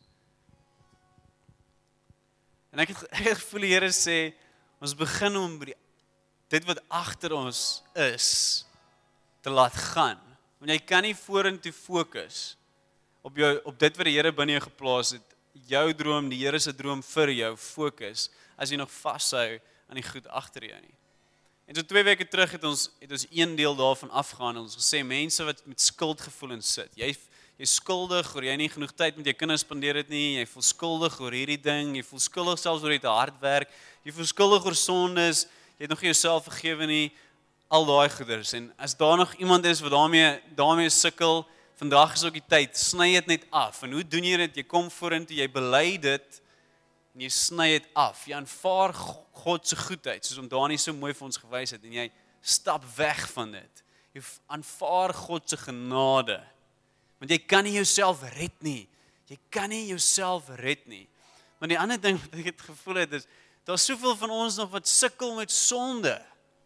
En ek het ek het gevoel die Here sê ons begin om by die dit wat agter ons is te laat gaan. Want jy kan nie vorentoe fokus op jou op dit wat die Here binne jou geplaas het, jou droom, die Here se droom vir jou fokus as jy nog vashou aan die goed agter jou nie. En so twee weke terug het ons het ons een deel daarvan afgegaan en ons gesê mense wat met skuldgevoelens sit. Jy jy skuldig oor jy nie genoeg tyd met jou kinders spandeer het nie, jy voel skuldig oor hierdie ding, jy voel skuldig selfs oor jy te hard werk, jy voel skuldig oor sondes, jy het nog nie jouself vergewe nie, al daai goeders. En as daar nog iemand is wat daarmee daarmee sukkel, vandag is ook die tyd, sny dit net af. En hoe doen jy dit? Jy kom vorentoe, jy bely dit en jy sny dit af. Jy aanvaar God se goedheid, soos om Dani so mooi vir ons gewys het en jy stap weg van dit. Jy aanvaar God se genade. Want jy kan nie jouself red nie. Jy kan nie jouself red nie. Maar die ander ding wat ek het gevoel het is, daar's soveel van ons nog wat sukkel met sonde.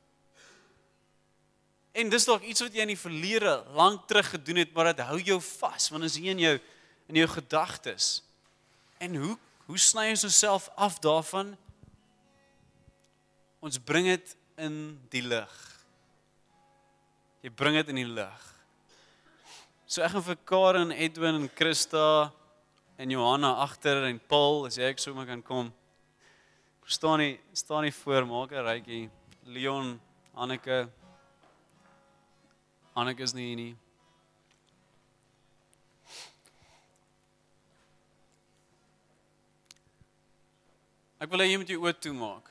En dis dalk iets wat jy in die verlede lank terug gedoen het, maar dit hou jou vas, want dit is hier in jou in jou gedagtes. En hoe hoe sny ons onsself af daarvan? Ons bring dit in die lig. Jy bring dit in die lig. So ek gaan vir Karen, Edwin en Christa en Johanna agter en Paul, as jy ek sommer kan kom. Staan nie, staan nie voor, maak 'n rytjie. Leon, Anneke. Anneke is nie hier nie. Ek wil hê jy moet jou oë toemaak.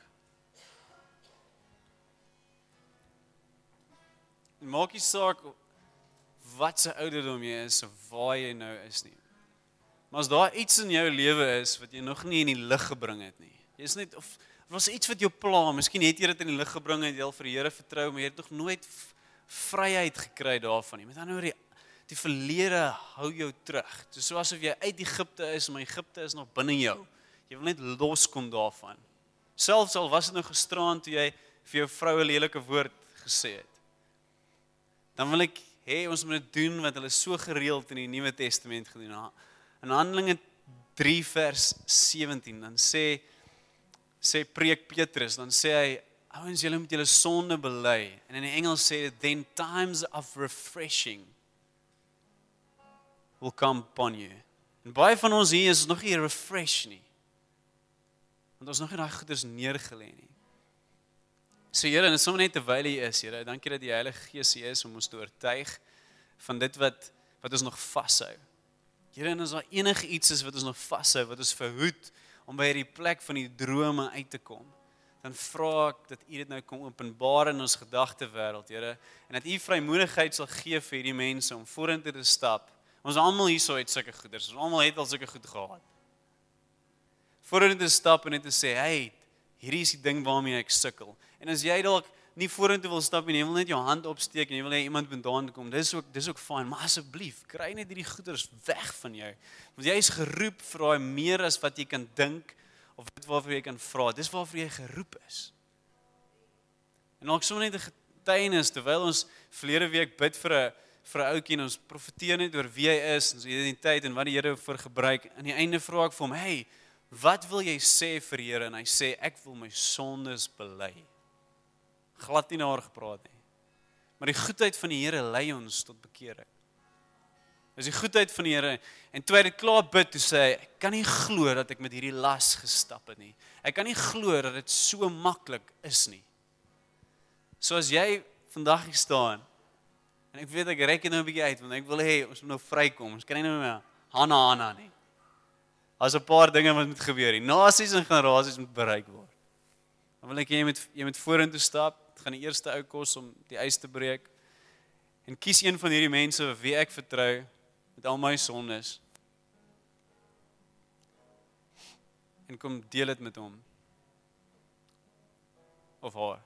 Maak nie saak wat se ouderdom jy is of waar jy nou is nie. Maar as daar iets in jou lewe is wat jy nog nie in die lig gebring het nie. Jy's net of was iets wat jou pla, miskien het jy dit in die lig gebring en jy al vir die Here vertrou, maar jy het nog nooit vryheid gekry daarvan nie. Met ander woorde, die, die verlede hou jou terug. Dit is so asof jy uit Egipte is, maar Egipte is nog binne jou. Jy wil net loskom daarvan. Selfs al was dit nou gisteraan toe jy vir jou vrou 'n lelike woord gesê het. Dan wil ek hê ons moet dit doen wat hulle so gereeld in die Nuwe Testament gedoen het. In Handelinge drie vers sewentien, dan sê sê preek Petrus, dan sê hy, ouens, julle moet julle sonde bely. En in die Engels sê dit, then times of refreshing will come upon you. En baie van ons hier is nog nie refresh nie. Want ons nog nie daai goeders neergelê nie. So Here, en dit is sommer net terwyl jy is, Here, dankie dat die Heilige Gees hier is om ons te oortuig van dit wat wat ons nog vashou. Here, en as daar enige iets is wat ons nog vashou, wat ons verhoed om by hierdie plek van die drome uit te kom, dan vra ek dat U dit nou kom openbaar in ons gedagtewêreld, Here, en dat U vrymoedigheid sal gee vir hierdie mense om vorentoe te stap. Ons almal hierso het sulke goeders, ons almal het al sulke goed gehad. Vorentoe te stap en net te sê, hey, hierdie is die ding waarmee ek sukkel. En as jy dalk nie vorentoe wil stap en jy wil net jou hand opsteek en jy wil hê iemand moet daaraan kom, dis ook dis ook fyn, maar asseblief, kry net hierdie goeders weg van jou. Want jy is geroep vir daai meer as wat jy kan dink of dit waarvoor jy kan vra. Dis waarvoor jy geroep is. En ook sommer net 'n getuienis terwyl ons verlede week bid vir 'n vir 'n ouetjie en ons profeteer net oor wie hy is, sy identiteit en wat die Here vir gebruik. Aan die einde vra ek vir hom, "Hey, wat wil jy sê vir die Here?" En hy sê, "Ek wil my sondes bely." Glad nie daaroor gepraat nie. Maar die goedheid van die Here lei ons tot bekering. Dis die goedheid van die Here. En toe hy dit klaar bid, toe sê hy, "Ek kan nie glo dat ek met hierdie las gestap het nie. Ek kan nie glo dat dit so maklik is nie." So as jy vandag hier staan, en ek weet ek reken nou 'n bietjie uit, want ek wil hê ons moet nou vrykom. Ons kan nie nou meer Hanna Hanna nie. As 'n paar dinge wat moet gebeur. Die nasies en generasies moet bereik word. Dan wil ek jy moet jy moet vorentoe stap. Dit gaan die eerste ou kos om die ys te breek. En kies een van hierdie mense vir wie ek vertrou met al my sondes. En kom deel dit met hom. Of haar.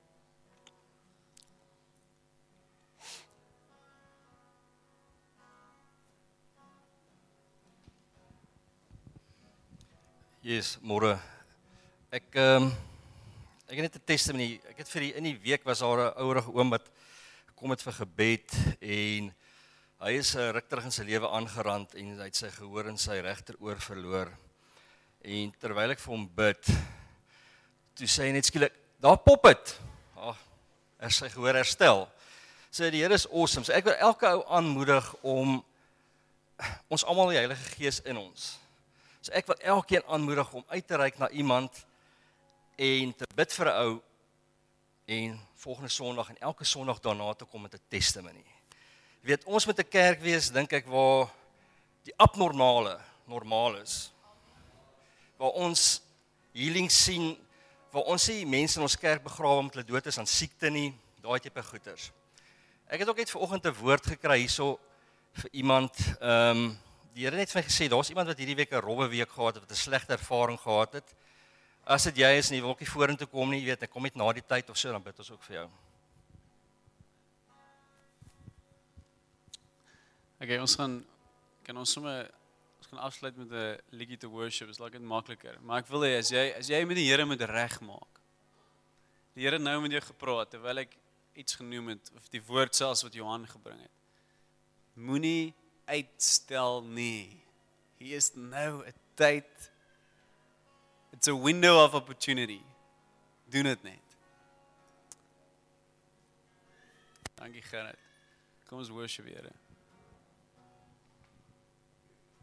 Yes, môre. Ek ehm um, ek het net 'n testimonie. Ek het vir die in die week was daar 'n ouerige oom wat gekom het vir gebed en hy is 'n ruk terug in sy lewe aangerand en hy het sy gehoor in sy regteroor verloor. En terwyl ek vir hom bid, toe sê hy net skielik, "Daar pop dit." Ag, er sy gehoor herstel. Sê die Here is awesome. So ek wil elke ou aanmoedig om ons almal die Heilige Gees in ons. So ek wil elkeen aanmoedig om uit te reik na iemand en te bid vir 'n ou en volgende Sondag en elke Sondag daarna te kom met 'n testimonie. Jy weet, ons moet 'n kerk wees, dink ek, waar die abnormale normaal is. Waar ons healing sien, waar ons nie mense in ons kerk begrawe omdat hulle dood is aan siekte nie, daai tipe goeters. Ek het ook net vanoggend 'n woord gekry hierso vir iemand, ehm um, die Here het vir my gesê, daar's iemand wat hierdie week 'n rowwe week gehad het, wat 'n slegte ervaring gehad het. As dit jy is en jy wil ook nie vorentoe kom nie, jy weet, ek kom net na die tyd of so, dan bid ons ook vir jou. Okay, ons gaan kan ons sommer ons gaan afsluit met 'n liedjie te worship. Dit is lekker makliker. Maar ek wil hê as jy as jy met die Here moet regmaak. Die Here nou met jou gepraat terwyl ek iets genoem het of die woord selfs wat Johan gebring het. Moenie uitstel nie. Hier is nou 'n tyd. It's a window of opportunity. Doen dit net. Dankie Gerrit. Kom ons worship Here.